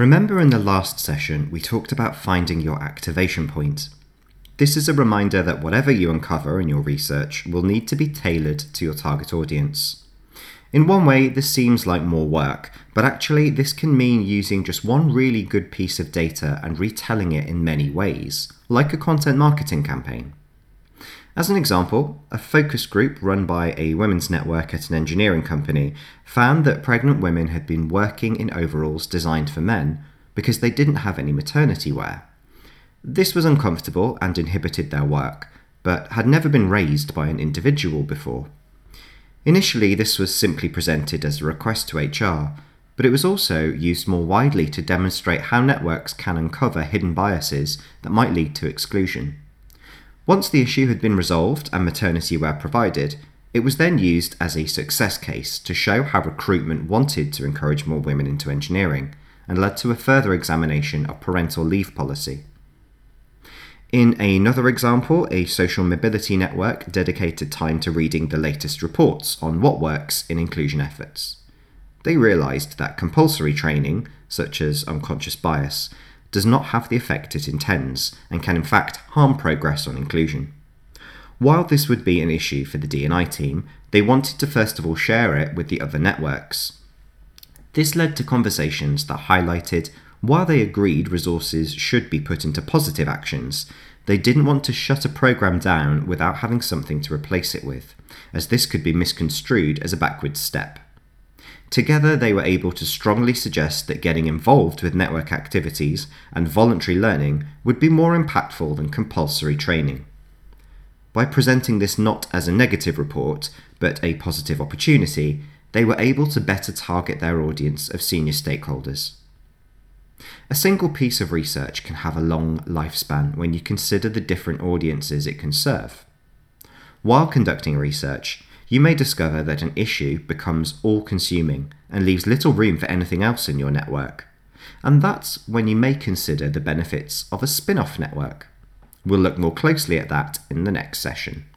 Remember in the last session we talked about finding your activation point. This is a reminder that whatever you uncover in your research will need to be tailored to your target audience. In one way, this seems like more work, but actually this can mean using just one really good piece of data and retelling it in many ways, like a content marketing campaign. As an example, a focus group run by a women's network at an engineering company found that pregnant women had been working in overalls designed for men because they didn't have any maternity wear. This was uncomfortable and inhibited their work, but had never been raised by an individual before. Initially, this was simply presented as a request to HR, but it was also used more widely to demonstrate how networks can uncover hidden biases that might lead to exclusion. Once the issue had been resolved and maternity wear provided, it was then used as a success case to show how recruitment wanted to encourage more women into engineering, and led to a further examination of parental leave policy. In another example, a social mobility network dedicated time to reading the latest reports on what works in inclusion efforts. They realised that compulsory training, such as unconscious bias, does not have the effect it intends and can in fact harm progress on inclusion. While this would be an issue for the D&I team, they wanted to first of all share it with the other networks. This led to conversations that highlighted while they agreed resources should be put into positive actions, they didn't want to shut a program down without having something to replace it with, as this could be misconstrued as a backward step. Together, they were able to strongly suggest that getting involved with network activities and voluntary learning would be more impactful than compulsory training. By presenting this not as a negative report, but a positive opportunity, they were able to better target their audience of senior stakeholders. A single piece of research can have a long lifespan when you consider the different audiences it can serve. While conducting research, you may discover that an issue becomes all-consuming and leaves little room for anything else in your network. And that's when you may consider the benefits of a spin-off network. We'll look more closely at that in the next session.